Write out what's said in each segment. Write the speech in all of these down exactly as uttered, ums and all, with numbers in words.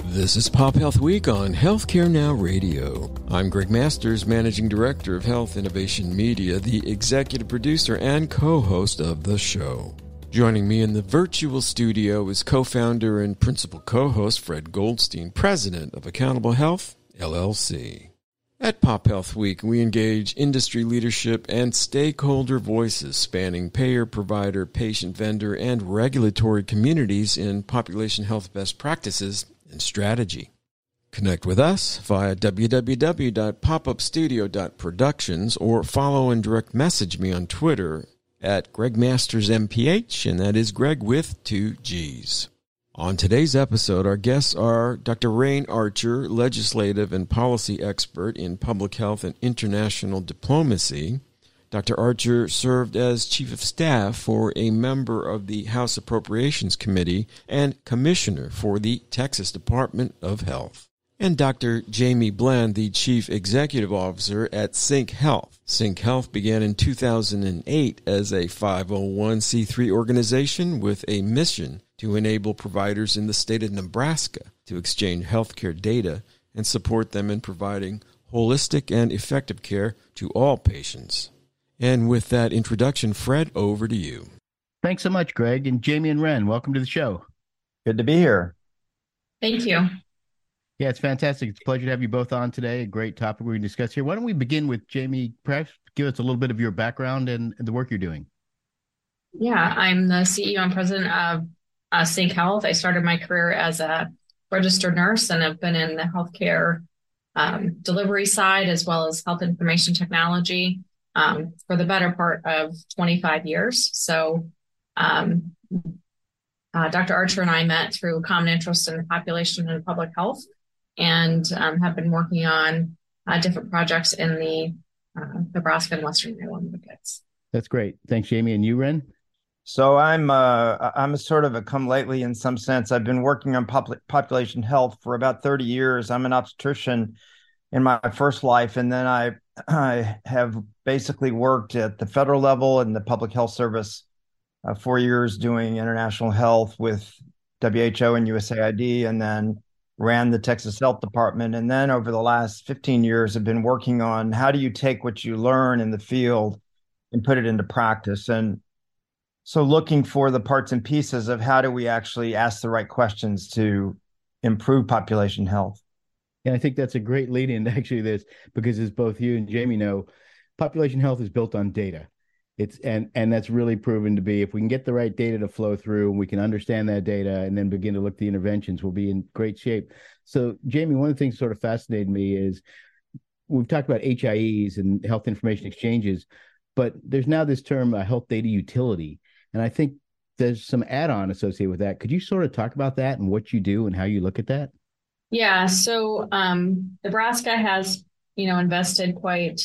This is Pop Health Week on Healthcare Now Radio. I'm Greg Masters, Managing Director of Health Innovation Media, the executive producer and co-host of the show. Joining me in the virtual studio is co-founder and principal co-host Fred Goldstein, president of Accountable Health, L L C. At Pop Health Week, we engage industry leadership and stakeholder voices spanning payer, provider, patient, vendor, and regulatory communities in population health best practices and strategy. Connect with us via w w w dot pop up studio dot productions or follow and direct message me on Twitter at Greg Masters M P H, and that is Greg with two G's. On today's episode, our guests are Doctor Rain Archer, legislative and policy expert in public health and international diplomacy. Doctor Archer served as chief of staff for a member of the House Appropriations Committee and commissioner for the Texas Department of Health. And Doctor Jamie Bland, the chief executive officer at Sync Health. Sync Health began in two thousand eight as a five oh one c three organization with a mission to enable providers in the state of Nebraska to exchange healthcare data and support them in providing holistic and effective care to all patients. And with that introduction, Fred, over to you. Thanks so much, Greg. And Jamie and Ren, welcome to the show. Good to be here. Thank you. Yeah, it's fantastic. It's a pleasure to have you both on today. A great topic we're going to discuss here. Why don't we begin with Jamie? Perhaps give us a little bit of your background and the work you're doing. Yeah, I'm the C E O and president of uh, Sync Health. I started my career as a registered nurse and have been in the healthcare um, delivery side as well as health information technology um, for the better part of twenty-five years. So um, uh, Doctor Archer and I met through common interest in population and public health, and um, have been working on uh, different projects in the uh, Nebraska and Western Iowa markets. That's great. Thanks, Jamie. And you, Ren? So I'm uh, I'm a sort of a come lately in some sense. I've been working on pop- population health for about thirty years. I'm an obstetrician in my first life, and then I I have basically worked at the federal level in the Public Health Service, uh, four years doing international health with W H O and U S A I D, and then ran the Texas Health Department. And then over the last fifteen years, have been working on how do you take what you learn in the field and put it into practice. And so looking for the parts and pieces of how do we actually ask the right questions to improve population health. And I think that's a great lead into actually this, because as both you and Jamie know, population health is built on data. It's and and that's really proven to be, if we can get the right data to flow through and we can understand that data and then begin to look at the interventions, we'll be in great shape. So Jamie, one of the things that sort of fascinated me is we've talked about H I Es and health information exchanges, but there's now this term uh, health data utility. And I think there's some add-on associated with that. Could you sort of talk about that and what you do and how you look at that? Yeah, so um, Nebraska has, you know, invested quite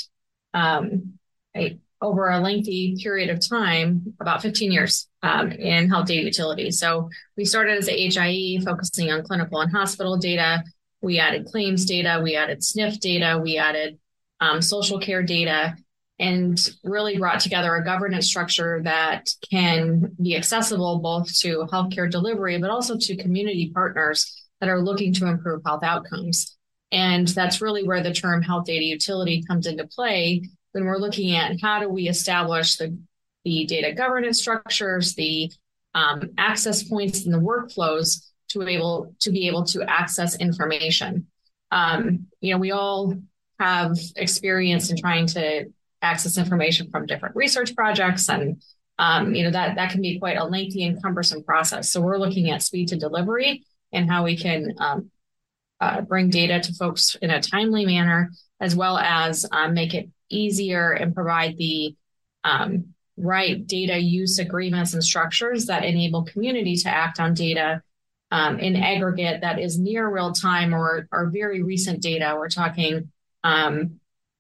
um, a, over a lengthy period of time, about fifteen years, um, in health data utility. So we started as a H I E focusing on clinical and hospital data. We added claims data, we added S N F data, we added um, social care data, and really brought together a governance structure that can be accessible both to healthcare delivery, but also to community partners that are looking to improve health outcomes. And that's really where the term health data utility comes into play when we're looking at how do we establish the, the data governance structures, the um, access points and the workflows to be able to be able to access information. Um, you know, we all have experience in trying to access information from different research projects, and um, you know that that can be quite a lengthy and cumbersome process. So we're looking at speed to delivery and how we can um, uh, bring data to folks in a timely manner, as well as um, make it easier and provide the um, right data use agreements and structures that enable community to act on data um, in aggregate that is near real time or, or very recent data. We're talking, um,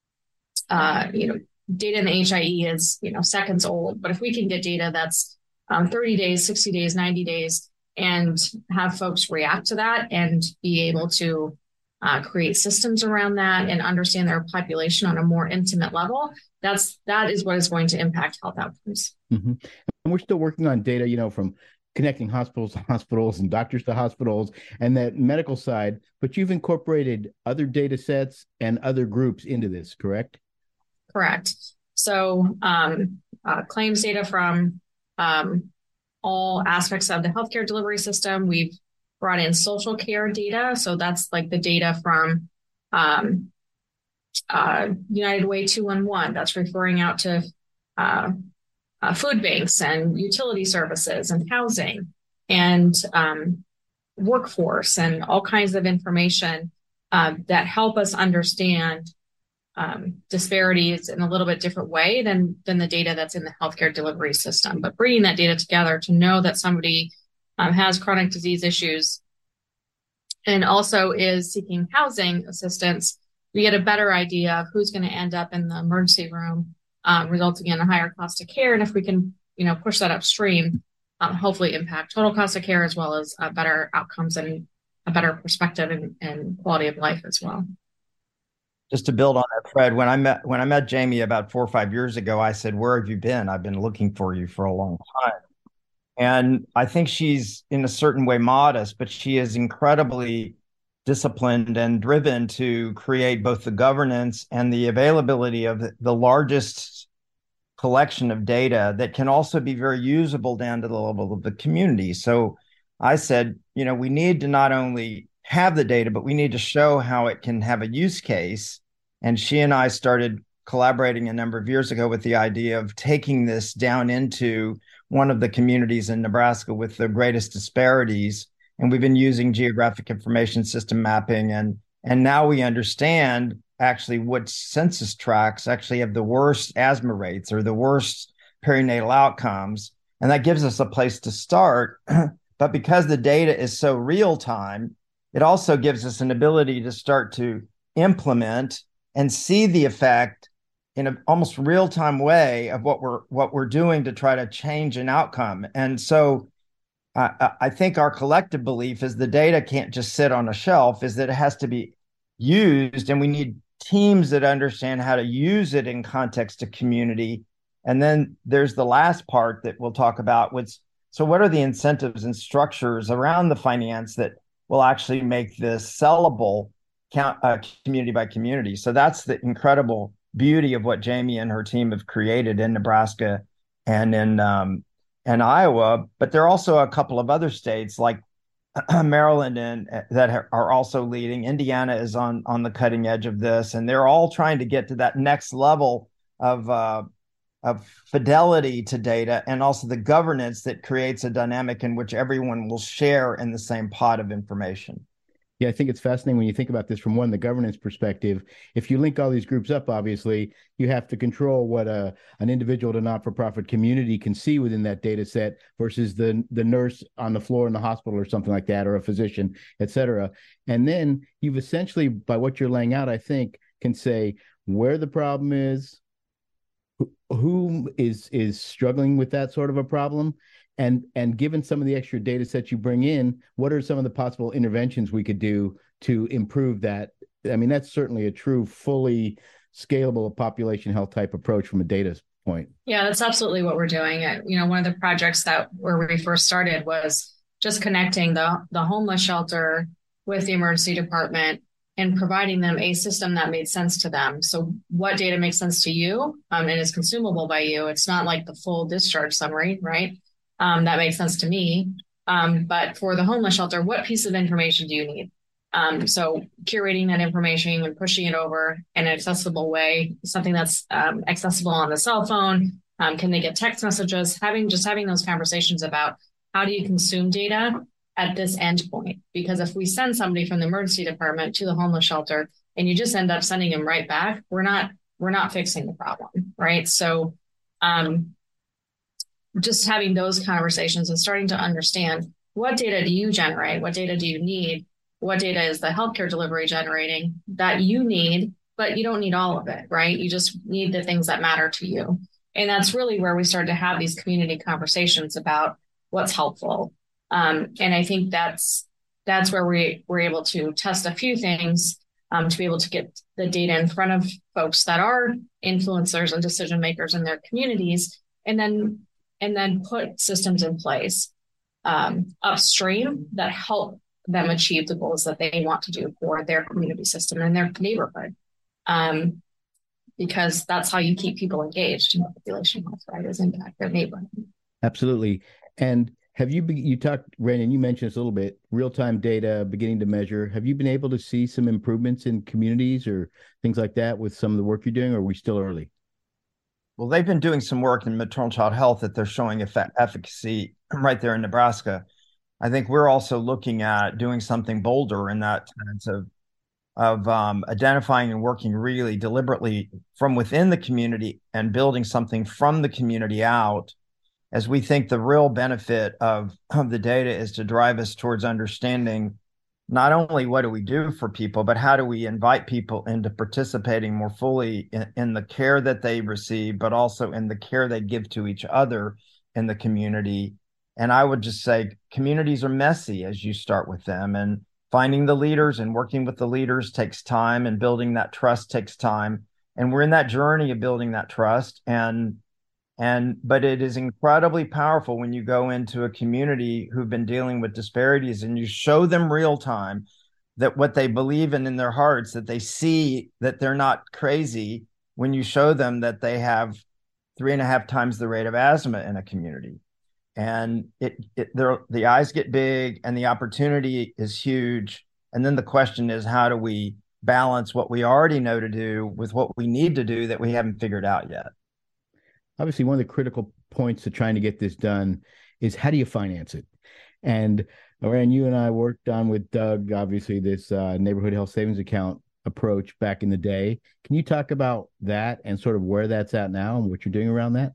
uh, you know, data in the H I E is, you know, seconds old, but if we can get data that's um, thirty days, sixty days, ninety days, and have folks react to that and be able to uh, create systems around that and understand their population on a more intimate level, that's that is what is going to impact health outcomes. Mm-hmm. And we're still working on data, you know, from connecting hospitals to hospitals and doctors to hospitals and that medical side, but you've incorporated other data sets and other groups into this, correct? Correct. So um, uh, claims data from um, all aspects of the healthcare delivery system. We've brought in social care data. So that's like the data from um, uh, United Way two one one. That's referring out to uh, uh, food banks and utility services and housing and um, workforce and all kinds of information uh, that help us understand um, disparities in a little bit different way than, than the data that's in the healthcare delivery system. But bringing that data together to know that somebody um, has chronic disease issues and also is seeking housing assistance, we get a better idea of who's going to end up in the emergency room, um, resulting in a higher cost of care. And if we can, you know, push that upstream, um, hopefully impact total cost of care as well as uh, better outcomes and a better perspective and, and quality of life as well. Just to build on that, Fred, when I met when I met Jamie about four or five years ago, I said, "Where have you been? I've been looking for you for a long time." And I think she's in a certain way modest, but she is incredibly disciplined and driven to create both the governance and the availability of the largest collection of data that can also be very usable down to the level of the community. So I said, you know, we need to not only have the data, but we need to show how it can have a use case. And she and I started collaborating a number of years ago with the idea of taking this down into one of the communities in Nebraska with the greatest disparities. And we've been using geographic information system mapping. And, and now we understand actually what census tracts actually have the worst asthma rates or the worst perinatal outcomes. And that gives us a place to start. But because the data is so real time, it also gives us an ability to start to implement and see the effect in an almost real-time way of what we're what we're doing to try to change an outcome. And so uh, I think our collective belief is the data can't just sit on a shelf, is that it has to be used, and we need teams that understand how to use it in context of community. And then there's the last part that we'll talk about, which, so what are the incentives and structures around the finance that will actually make this sellable count, uh, community by community? So that's the incredible beauty of what Jamie and her team have created in Nebraska and in um, and Iowa. But there are also a couple of other states like Maryland and that are also leading. Indiana is on on the cutting edge of this, and they're all trying to get to that next level of uh, of fidelity to data and also the governance that creates a dynamic in which everyone will share in the same pot of information. Yeah, I think it's fascinating when you think about this from one, the governance perspective. If you link all these groups up, obviously, you have to control what a, an individual to not-for-profit community can see within that data set versus the, the nurse on the floor in the hospital or something like that, or a physician, et cetera. And then you've essentially, by what you're laying out, I think, can say where the problem is, who, who is is struggling with that sort of a problem, And and given some of the extra data sets you bring in, what are some of the possible interventions we could do to improve that? I mean, that's certainly a true, fully scalable population health type approach from a data point. Yeah, that's absolutely what we're doing. You know, one of the projects that where we first started was just connecting the, the homeless shelter with the emergency department and providing them a system that made sense to them. So what data makes sense to you um, and is consumable by you? It's not like the full discharge summary, right? Um, that makes sense to me. Um, but for the homeless shelter, what piece of information do you need? Um, so curating that information and pushing it over in an accessible way, something that's um, accessible on the cell phone. Um, can they get text messages? Having just having those conversations about how do you consume data at this end point? Because if we send somebody from the emergency department to the homeless shelter and you just end up sending them right back, we're not we're not fixing the problem, right? So um, just having those conversations and starting to understand what data do you generate? What data do you need? What data is the healthcare delivery generating that you need, but you don't need all of it, right? You just need the things that matter to you. And that's really where we started to have these community conversations about what's helpful. Um, and I think that's that's where we were able to test a few things um, to be able to get the data in front of folks that are influencers and decision makers in their communities, and then and then put systems in place um, upstream that help them achieve the goals that they want to do for their community system and their neighborhood. Um, because that's how you keep people engaged in population health, right? Is impact their neighborhood. Absolutely. And have you, be, you talked, Brandon, you mentioned this a little bit, real-time data beginning to measure. Have you been able to see some improvements in communities or things like that with some of the work you're doing, or are we still early? Well, they've been doing some work in maternal child health that they're showing effect, efficacy right there in Nebraska. I think we're also looking at doing something bolder in that sense of of um, identifying and working really deliberately from within the community and building something from the community out, as we think the real benefit of, of the data is to drive us towards understanding not only what do we do for people, but how do we invite people into participating more fully in, in the care that they receive, but also in the care they give to each other in the community. And I would just say communities are messy as you start with them, and finding the leaders and working with the leaders takes time, and building that trust takes time. And we're in that journey of building that trust. And and but it is incredibly powerful when you go into a community who've been dealing with disparities and you show them real time that what they believe in in their hearts, that they see that they're not crazy when you show them that they have three and a half times the rate of asthma in a community. And it, it the eyes get big and the opportunity is huge. And then the question is, how do we balance what we already know to do with what we need to do that we haven't figured out yet? Obviously, one of the critical points to trying to get this done is, how do you finance it? And Rand, you and I worked on with Doug, obviously, this uh, neighborhood health savings account approach back in the day. Can you talk about that and sort of where that's at now and what you're doing around that?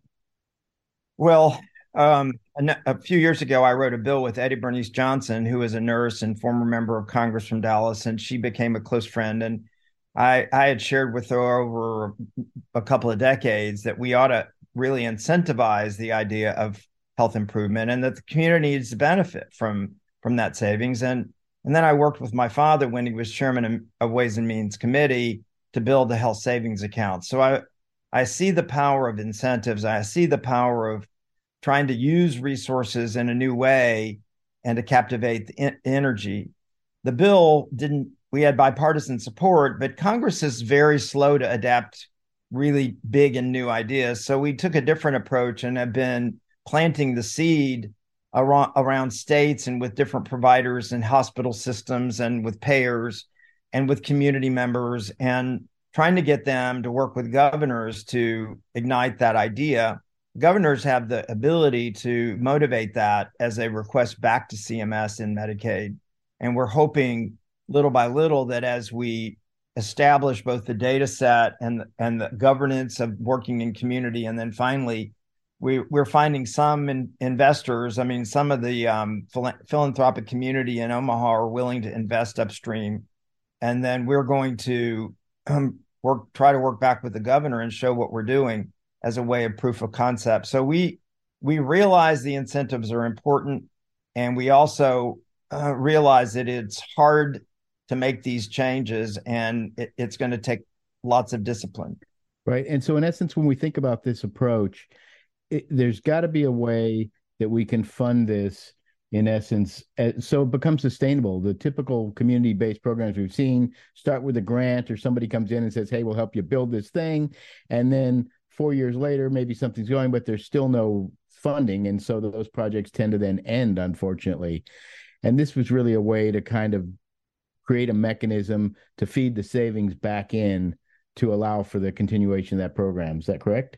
Well, um, a, a few years ago, I wrote a bill with Eddie Bernice Johnson, who is a nurse and former member of Congress from Dallas, and she became a close friend. And I, I had shared with her over a couple of decades that we ought to really incentivize the idea of health improvement, and that the community needs to benefit from from that savings. And and then I worked with my father when he was chairman of Ways and Means Committee to build the health savings account. So I I see the power of incentives. I see the power of trying to use resources in a new way and to captivate the energy. The bill didn't, we had bipartisan support, but Congress is very slow to adapt really big and new ideas. So we took a different approach and have been planting the seed around, around states and with different providers and hospital systems and with payers and with community members, and trying to get them to work with governors to ignite that idea. Governors have the ability to motivate that as a request back to C M S in Medicaid. And we're hoping little by little that as we establish both the data set and, and the governance of working in community, and then finally, we, we're finding some in, investors, I mean, some of the um, phil- philanthropic community in Omaha are willing to invest upstream. And then we're going to um, work, try to work back with the governor and show what we're doing as a way of proof of concept. So we we realize the incentives are important, and we also uh, realize that it's hard to make these changes, and it, it's going to take lots of discipline. Right. And so in essence, when we think about this approach, it, there's got to be a way that we can fund this, in essence, so it becomes sustainable. The typical community-based programs we've seen start with a grant, or somebody comes in and says, hey, we'll help you build this thing. And then four years later, maybe something's going, but there's still no funding. And so those projects tend to then end, unfortunately. And this was really a way to kind of create a mechanism to feed the savings back in to allow for the continuation of that program. Is that correct?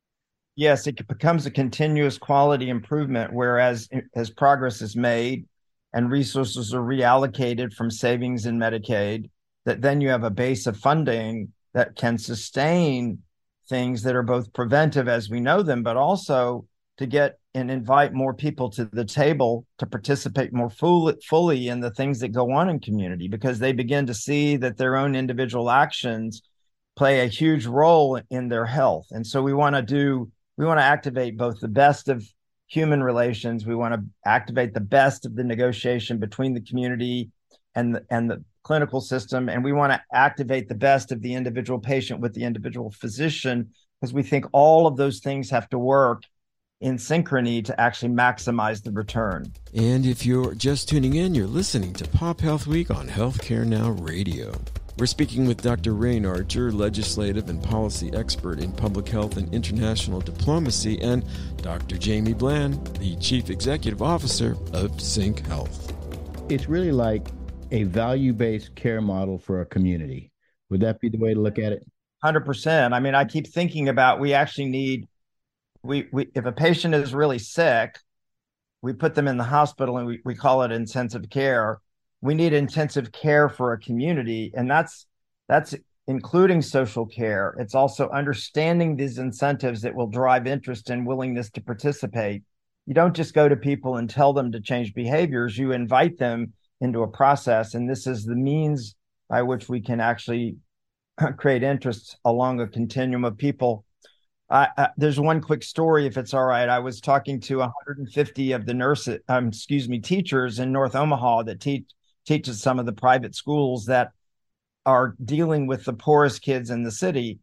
Yes, it becomes a continuous quality improvement, whereas as progress is made and resources are reallocated from savings in Medicaid, that then you have a base of funding that can sustain things that are both preventive as we know them, but also to get and invite more people to the table to participate more fully, fully in the things that go on in community, because they begin to see that their own individual actions play a huge role in their health. And so we want to do, we want to activate both the best of human relations. We want to activate the best of the negotiation between the community and the, and the clinical system. And we want to activate the best of the individual patient with the individual physician, because we think all of those things have to work in synchrony to actually maximize the return. And if you're just tuning in, you're listening to Pop Health Week on Healthcare Now Radio. We're speaking with Doctor Rain Archer, legislative and policy expert in public health and international diplomacy, and Doctor Jamie Bland, the chief executive officer of Sync Health. It's really like a value-based care model for a community. Would that be the way to look at it? one hundred percent. I mean, I keep thinking about we actually need, we, we if a patient is really sick, we put them in the hospital and we, we call it intensive care. We need intensive care for a community, and that's that's including social care. It's also understanding these incentives that will drive interest and willingness to participate. You don't just go to people and tell them to change behaviors. You invite them into a process, and this is the means by which we can actually create interest along a continuum of people. Uh, uh, there's one quick story, if it's all right. I was talking to one hundred fifty of the nurses, um, excuse me, teachers in North Omaha that teach teaches some of the private schools that are dealing with the poorest kids in the city.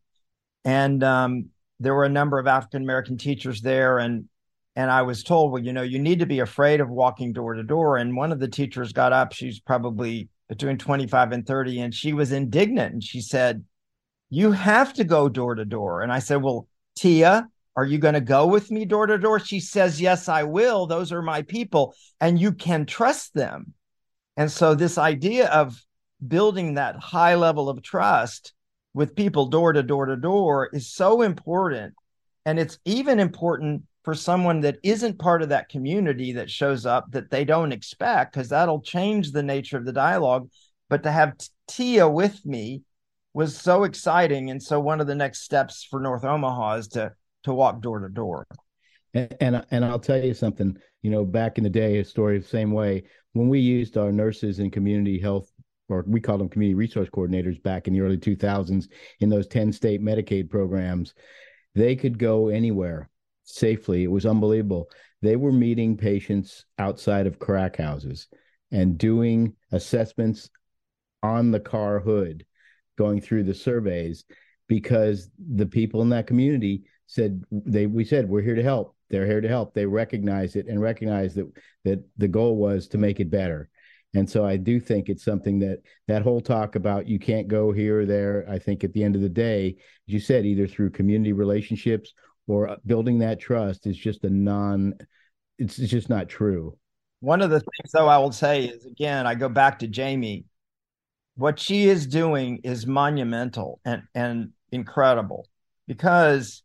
And um, there were a number of African-American teachers there. And, and I was told, well, you know, you need to be afraid of walking door to door. And one of the teachers got up, she's probably between twenty-five and thirty, and she was indignant. And she said, you have to go door to door. And I said, well, Tia, are you going to go with me door to door? She says, yes, I will. Those are my people, and you can trust them. And so this idea of building that high level of trust with people door to door to door is so important. And it's even important for someone that isn't part of that community that shows up that they don't expect, because that'll change the nature of the dialogue. But to have Tia with me was so exciting. And so one of the next steps for North Omaha is to to walk door to door. And, and and I'll tell you something, you know, back in the day, a story the same way, when we used our nurses in community health, or we called them community resource coordinators back in the early two thousands, in those ten state Medicaid programs, they could go anywhere safely. It was unbelievable. They were meeting patients outside of crack houses and doing assessments on the car hood, going through the surveys, because the people in that community said, they we said, we're here to help. They're here to help. They recognize it and recognize that that the goal was to make it better. And so I do think it's something that that whole talk about you can't go here or there, I think at the end of the day, as you said, either through community relationships or building that trust is just a non, it's, it's just not true. One of the things, though, I will say is, again, I go back to Jamie. What she is doing is monumental and, and incredible, because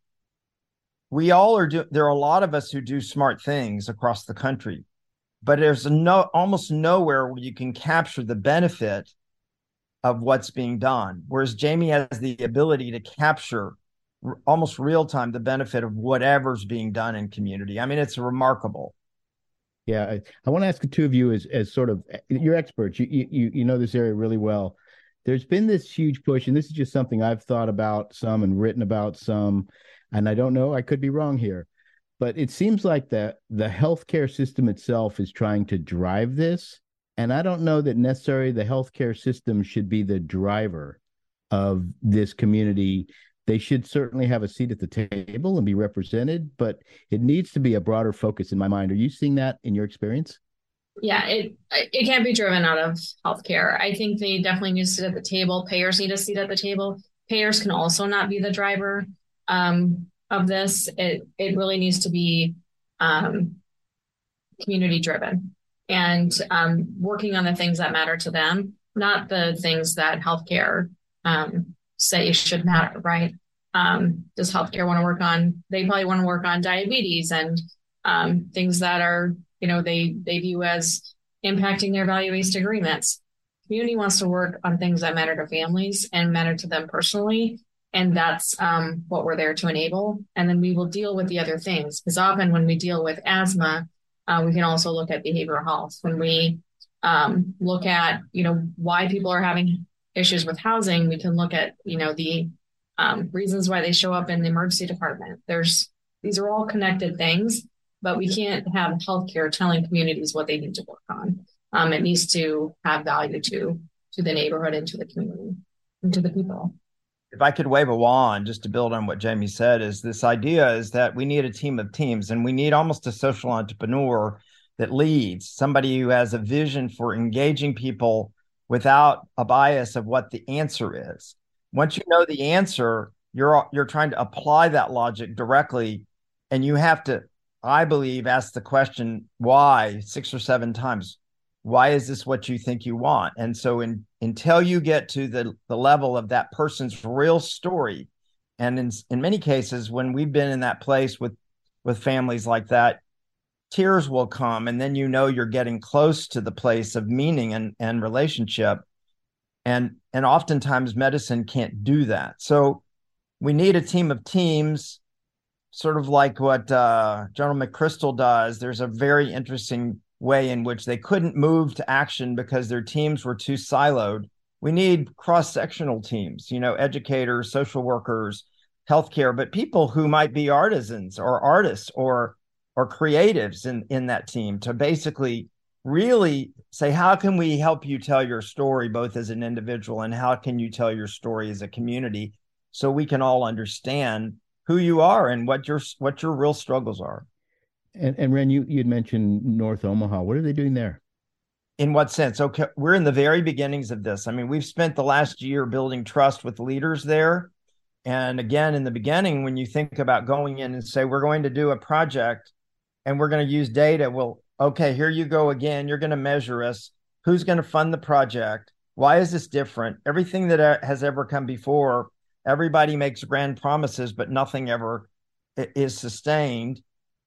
we all are doing, there are a lot of us who do smart things across the country, but there's no almost nowhere where you can capture the benefit of what's being done. Whereas Jamie has the ability to capture r- almost real time the benefit of whatever's being done in community. I mean, it's remarkable. Yeah, I, I want to ask the two of you as as sort of, you're experts. You you you know this area really well. There's been this huge push, and this is just something I've thought about some and written about some, and I don't know, I could be wrong here, but it seems like the the healthcare system itself is trying to drive this, and I don't know that necessarily the healthcare system should be the driver of this community. They should certainly have a seat at the table and be represented, but it needs to be a broader focus in my mind. Are you seeing that in your experience? Yeah, it it can't be driven out of healthcare. I think they definitely need to sit at the table. Payers need a seat at the table. Payers can also not be the driver um, of this. It it really needs to be um, community driven and um, working on the things that matter to them, not the things that healthcare um, say should matter, right? Um, does healthcare want to work on, they probably want to work on diabetes and um, things that are, you know, they, they view as impacting their value-based agreements. Community wants to work on things that matter to families and matter to them personally. And that's um, what we're there to enable. And then we will deal with the other things. Because often when we deal with asthma, uh, we can also look at behavioral health. When we um, look at, you know, why people are having issues with housing, we can look at, you know, the um, reasons why they show up in the emergency department. There's, these are all connected things, but we can't have healthcare telling communities what they need to work on. Um, it needs to have value to, to the neighborhood and to the community and to the people. if I could wave a wand just to build on what Jamie said, is this idea is that we need a team of teams, and we need almost a social entrepreneur that leads, somebody who has a vision for engaging people without a bias of what the answer is. Once you know the answer, you're you're trying to apply that logic directly, and you have to, I believe, ask the question why six or seven times. Why is this what you think you want? And so in, until you get to the, the level of that person's real story, and in, in many cases, when we've been in that place with, with families like that, tears will come, and then you know you're getting close to the place of meaning and, and relationship. And, and oftentimes medicine can't do that. So we need a team of teams, sort of like what uh, General McChrystal does. There's a very interesting way in which they couldn't move to action because their teams were too siloed. We need cross-sectional teams, you know, educators, social workers, healthcare, but people who might be artisans or artists or or creatives in, in that team to basically really say, how can we help you tell your story both as an individual and how can you tell your story as a community so we can all understand who you are and what your what your real struggles are. And, and Ren, you you'd mentioned North Omaha. What are they doing there? In what sense? Okay, we're in the very beginnings of this. I mean, we've spent the last year building trust with leaders there. And again, in the beginning, when you think about going in and say, we're going to do a project and we're going to use data, well, okay, here you go again. You're going to measure us. Who's going to fund the project? Why is this different? Everything that has ever come before, everybody makes grand promises, but nothing ever is sustained.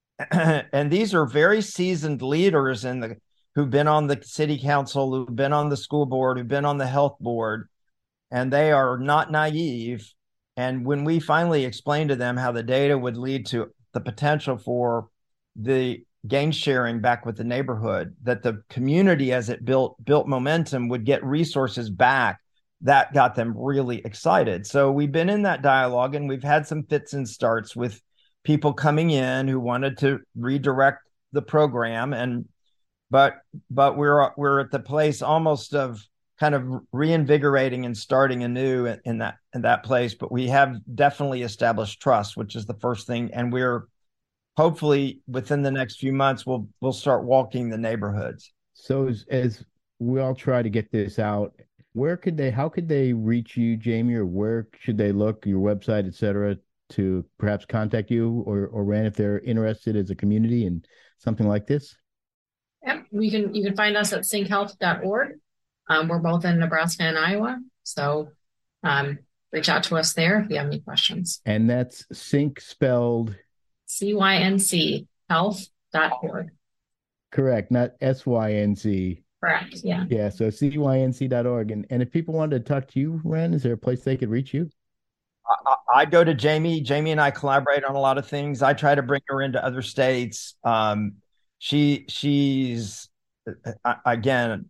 And these are very seasoned leaders in the who've been on the city council, who've been on the school board, who've been on the health board, and they are not naive. And when we finally explained to them how the data would lead to the potential for the gain sharing back with the neighborhood, that the community as it built built momentum would get resources back, that got them really excited. So we've been in that dialogue, and we've had some fits and starts with people coming in who wanted to redirect the program, and but but we're we're at the place almost of kind of reinvigorating and starting anew in, in that in that place. But we have definitely established trust, which is the first thing, and we're hopefully within the next few months we'll we'll start walking the neighborhoods. So as, as we all try to get this out, where could they? How could they reach you, Jamie, or where should they look? Your website, et cetera, to perhaps contact you or or Ren if they're interested as a community in something like this? Yep, you can you can find us at sync health dot org. Um, we're both in Nebraska and Iowa, so um, reach out to us there if you have any questions. And that's Sync spelled C Y N C health dot org. Correct, not S Y N C. Correct, yeah. Yeah, so C Y N C dot org. And and if people wanted to talk to you, Ren, is there a place they could reach you? I go to Jamie. Jamie and I collaborate on a lot of things. I try to bring her into other states. Um, she she's again,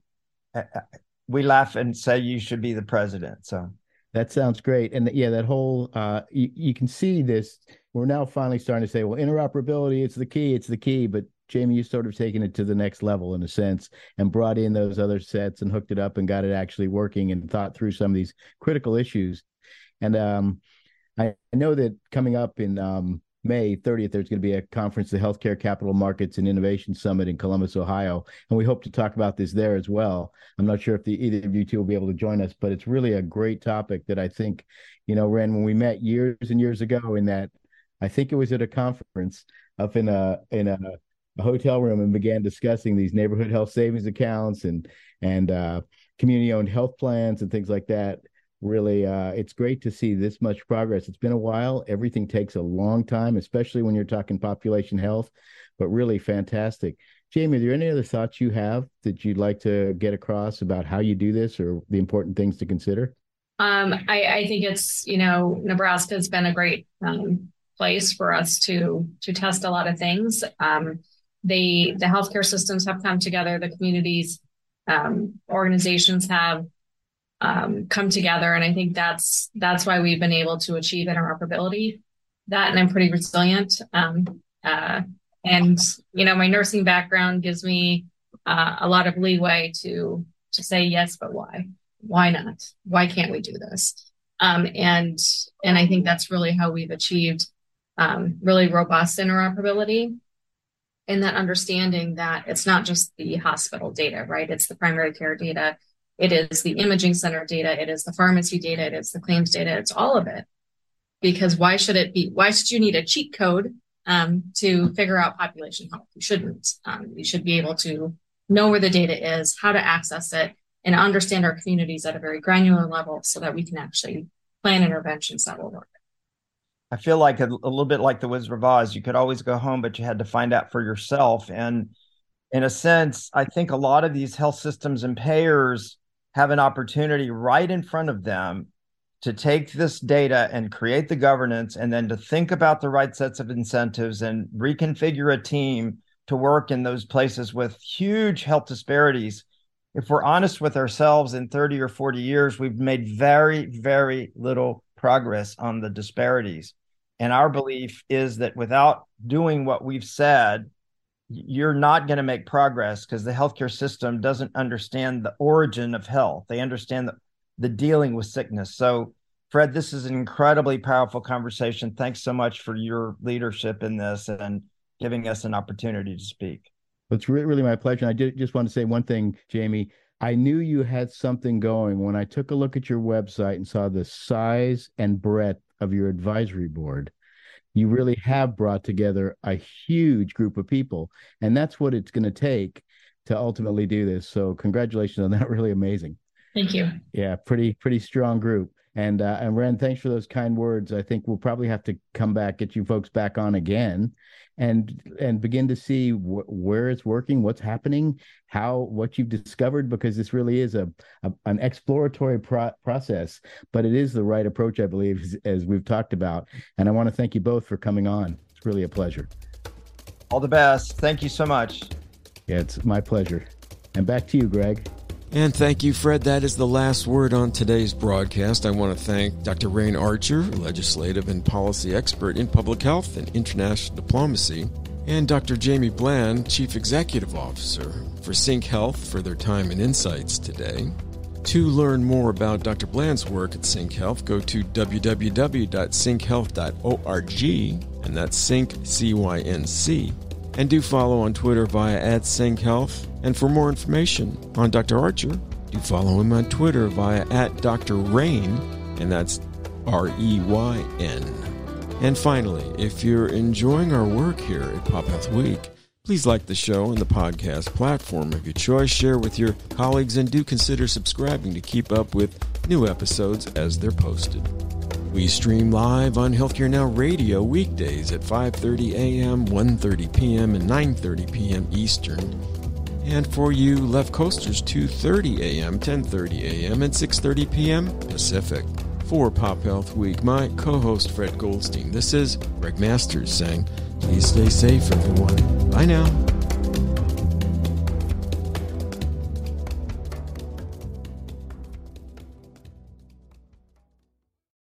we laugh and say you should be the president. So that sounds great. And yeah, that whole uh, you, you can see this. We're now finally starting to say, well, interoperability, it's the key, it's the key. But Jamie, you sort of taken it to the next level in a sense and brought in those other sets and hooked it up and got it actually working and thought through some of these critical issues. And um, I know that coming up in um, May thirtieth, there's going to be a conference, the Healthcare Capital Markets and Innovation Summit in Columbus, Ohio. And we hope to talk about this there as well. I'm not sure if the, either of you two will be able to join us, but it's really a great topic that I think, you know, Ren, when we met years and years ago in that, I think it was at a conference up in a, in a, a hotel room and began discussing these neighborhood health savings accounts and, and uh, community-owned health plans and things like that. Really, uh, it's great to see this much progress. It's been a while. Everything takes a long time, especially when you're talking population health, but really fantastic. Jamie, are there any other thoughts you have that you'd like to get across about how you do this or the important things to consider? Um, I, I think it's, you know, Nebraska has been a great um, place for us to to test a lot of things. Um, they, the healthcare systems have come together, the communities, um, organizations have Um, come together. And I think that's that's why we've been able to achieve interoperability. That, and I'm pretty resilient. Um, uh, and, you know, my nursing background gives me uh, a lot of leeway to to say yes, but why? Why not? Why can't we do this? Um, and, and I think that's really how we've achieved um, really robust interoperability, and that understanding that it's not just the hospital data, right? It's the primary care data. It is the imaging center data. It is the pharmacy data. It is the claims data. It's all of it. Because why should it be, why should you need a cheat code um, to figure out population health? You shouldn't. Um, you should be able to know where the data is, how to access it, and understand our communities at a very granular level so that we can actually plan interventions that will work. I feel like a, a little bit like the Wizard of Oz. You could always go home, but you had to find out for yourself. And in a sense, I think a lot of these health systems and payers have an opportunity right in front of them to take this data and create the governance, and then to think about the right sets of incentives and reconfigure a team to work in those places with huge health disparities. If we're honest with ourselves, in thirty or forty years, we've made very, very little progress on the disparities. And our belief is that without doing what we've said, you're not going to make progress, because the healthcare system doesn't understand the origin of health. They understand the, the dealing with sickness. So, Fred, this is an incredibly powerful conversation. Thanks so much for your leadership in this and giving us an opportunity to speak. It's really, really my pleasure. I did just want to say one thing, Jamie. I knew you had something going when I took a look at your website and saw the size and breadth of your advisory board. You really have brought together a huge group of people, and that's what it's going to take to ultimately do this. So congratulations on that. Really amazing. Thank you. Yeah, pretty, pretty strong group. And, uh, and Ren, thanks for those kind words. I think we'll probably have to come back, get you folks back on again and, and begin to see wh- where it's working, what's happening, how, what you've discovered, because this really is a, a an exploratory pro- process, but it is the right approach, I believe, as, as we've talked about. And I want to thank you both for coming on. It's really a pleasure. All the best. Thank you so much. Yeah, it's my pleasure. And back to you, Greg. And thank you, Fred. That is the last word on today's broadcast. I want to thank Doctor Rain Archer, legislative and policy expert in public health and international diplomacy, and Doctor Jamie Bland, Chief Executive Officer for Sync Health, for their time and insights today. To learn more about Doctor Bland's work at Sync Health, go to w w w dot sync health dot org, and that's Sync, C Y N C. And do follow on Twitter via at Sync Health. And for more information on Doctor Archer, do follow him on Twitter via at Doctor Rain, and that's R E Y N. And finally, if you're enjoying our work here at Pop Health Week, please like the show on the podcast platform of your choice, share with your colleagues, and do consider subscribing to keep up with new episodes as they're posted. We stream live on Healthcare Now Radio weekdays at five thirty a.m., one thirty p.m., and nine thirty p.m. Eastern. And for you left coasters, two thirty a.m., ten thirty a.m., and six thirty p.m. Pacific. For Pop Health Week, my co-host Fred Goldstein, this is Greg Masters saying, please stay safe, everyone. Bye now.